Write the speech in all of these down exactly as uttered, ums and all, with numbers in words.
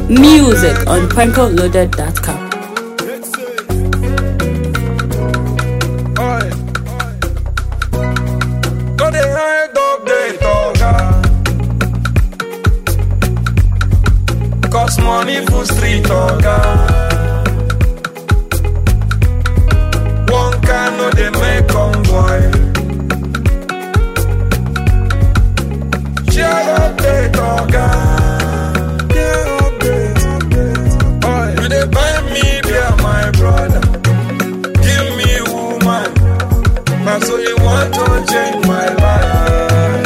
Music on prankle loaded dot com. Cause money for street oga. One can no they make convoy. Share update oga. Share update, update. Oh, you dey buy me beer, my brother. Give me woman. Now so you want to change my life.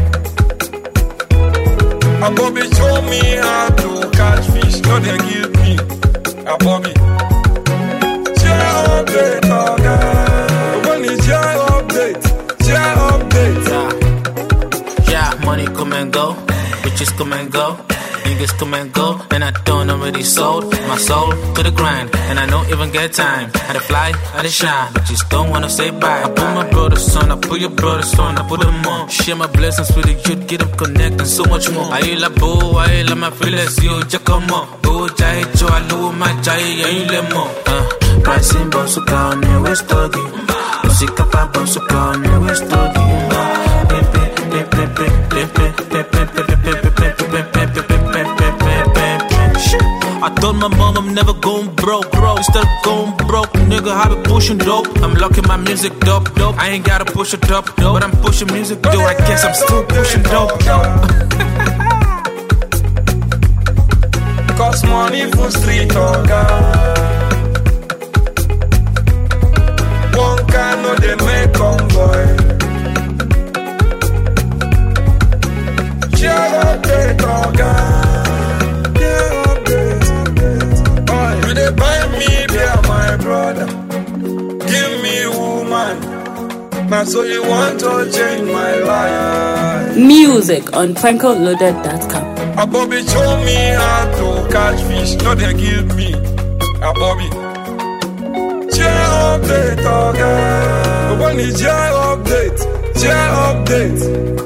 A Bobby show me how to catch fish, no they give me a Bobby. Share update, oga. When is share update? Share update. Yeah, yeah, money come and go, bitches come and go, niggas come and go, and I don't already sold my soul to the grind, and I don't even get time. I dey fly, I dey shine, bitches don't wanna say bye. I put my brother's on, I put your brother's on, I put them on. Share my blessings with the youth, get them connected, so much more. I la boo, I la my feelings, yo, just come on. Go jai cho, I lose my jai, ain't let more. Uh, pricing boss so down, ne West Doggy. Musica pa boss so down, ne West Doggy. I told my mom I'm never going broke, bro. Instead of going broke, nigga, I be pushing dope. I'm locking my music dope, dope. I ain't gotta push it up, dope. But I'm pushing music dope. I guess I'm still pushing dope, dope. Cause money for street oga. One can no they make convoy. Share update oga. Share update, update. Oh, you dey buy me beer, my brother. Give me woman. Now so you want to change my life. Music on prankle loaded dot com. A Bobby show me how to catch fish, no they give me a Bobby. Share update, oga. When is share update? Share update.